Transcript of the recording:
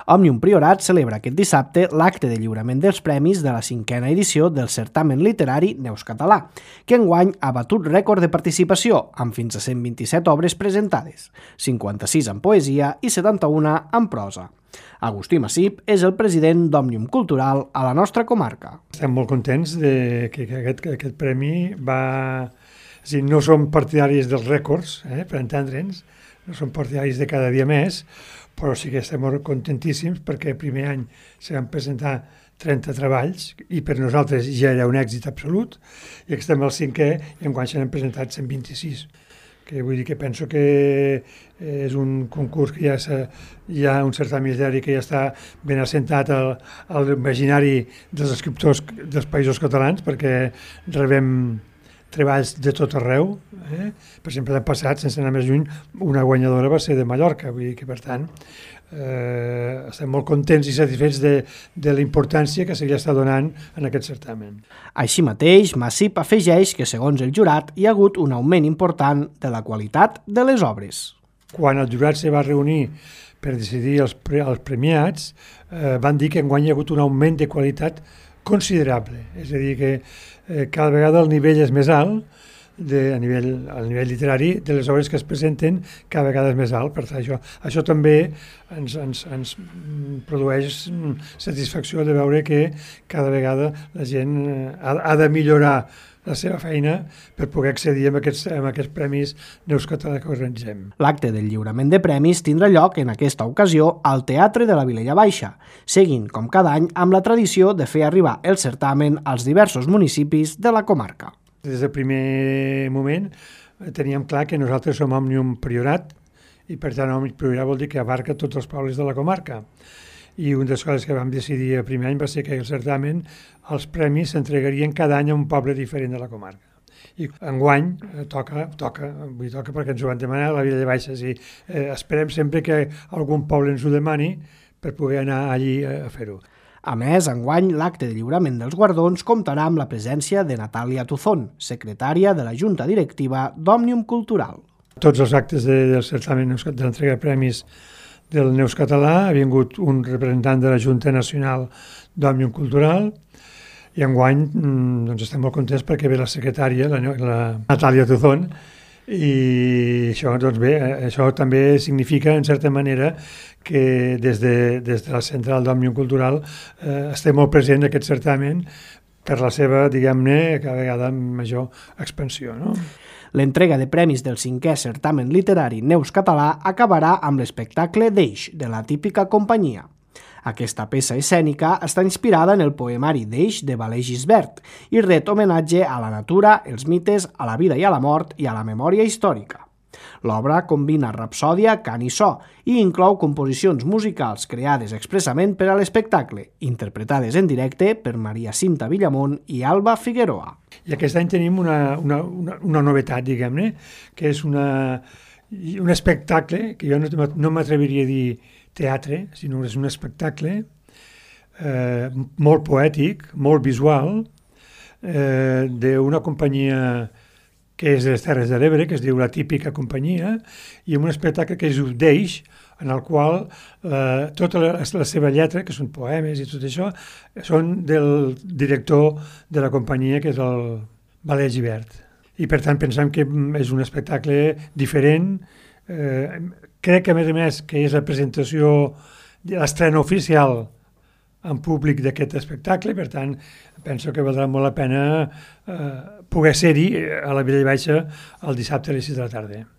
Òmnium Priorat celebra aquest dissabte l'acte de lliurament dels premis de la 5a edició del certamen literari Neus Català, que enguany ha batut rècord de participació, amb fins a 127 obres presentades, 56 en poesia i 71 en prosa. Agustí Massip és el president d'Òmnium Cultural a la nostra comarca. Estem molt contents que aquest premi va... És a dir, no som partidaris dels rècords, per entendre'ns, no som partidaris de cada dia més, però sí que estem molt contentíssims perquè el primer any se van presentar 30 treballs i per nosaltres ja era un èxit absolut, i estem al 5è i enguany se n'han presentat 126. Que vull dir que penso que és un concurs que hi ha un certamen literari que ja està ben assentat al imaginari dels escriptors dels països catalans, perquè rebem treballs de tot arreu. Per exemple, l'any passat, sense anar més lluny, una guanyadora va ser de Mallorca, vull dir que, per tant, estem molt contents i satisfets de la importància que se li està donant en aquest certamen. Així mateix, Massip afegeix que, segons el jurat, hi ha hagut un augment important de la qualitat de les obres. Quan el jurat se va reunir per decidir els premiats, van dir que enguany hi ha hagut un augment de qualitat considerable. És a dir, que cada vegada el nivell és més alt, el nivell literari de les obres que es presenten cada vegada és més alt. Per tant, això també ens produeix satisfacció de veure que cada vegada la gent ha de millorar la seva feina per poder accedir a aquests premis Neus Català que organitzem. L'acte del lliurament de premis tindrà lloc en aquesta ocasió al Teatre de la Vilella Baixa, seguint, com cada any, amb la tradició de fer arribar el certamen als diversos municipis de la comarca. Des del primer moment teníem clar que nosaltres som Òmnium Priorat i per tant Òmnium Priorat vol dir que abarca tots els pobles de la comarca. I una de les coses que vam decidir el primer any va ser que el certamen, els premis s'entregarien cada any a un poble diferent de la comarca. I enguany toca perquè ens ho van demanar a la Vilella Baixa. Esperem sempre que algun poble ens ho demani per poder anar allí a fer-ho. A més, enguany, l'acte de lliurament dels guardons comptarà amb la presència de Natàlia Tuzón, secretària de la Junta Directiva d'Òmnium Cultural. Tots els actes del certamen de l'entrega de premis del Neus Català ha vingut un representant de la Junta Nacional d'Òmnium Cultural i enguany estem molt contents perquè ve la secretària, la Natàlia Tuzón, i això també significa, en certa manera, que des de la central d'Òmnium Cultural estem molt presents en aquest certamen per la seva, diguem-ne, cada vegada major expansió, no? L'entrega de premis del 5è certamen literari Neus Català acabarà amb l'espectacle d'Eix, de la típica companyia. Aquesta peça escènica està inspirada en el poemari d'Eix de Valer Gisbert i ret homenatge a la natura, els mites, a la vida i a la mort i a la memòria històrica. L'obra combina rapsòdia, cant i so i inclou composicions musicals creades expressament per a l'espectacle, interpretades en directe per Maria Cinta Villamont i Alba Figueroa. I aquest any tenim una novetat, diguem-ne, que és un espectacle que jo no m'atreviria a dir teatre, sinó que és un espectacle molt poètic, molt visual, d'una companyia que és de les Terres de l'Ebre, que es diu La Típica Companyia, i un espectacle que es diu Deix, en el qual tota la seva lletra, que són poemes i tot això, són del director de la companyia, que és el Valer Gisbert. I per tant pensem que és un espectacle diferent. Crec que, a més, que és la presentació de l'estrena oficial en públic d'aquest espectacle, per tant, penso que valdrà molt la pena poder ser-hi a la Vilella Baixa el dissabte a les 6 de la tarda.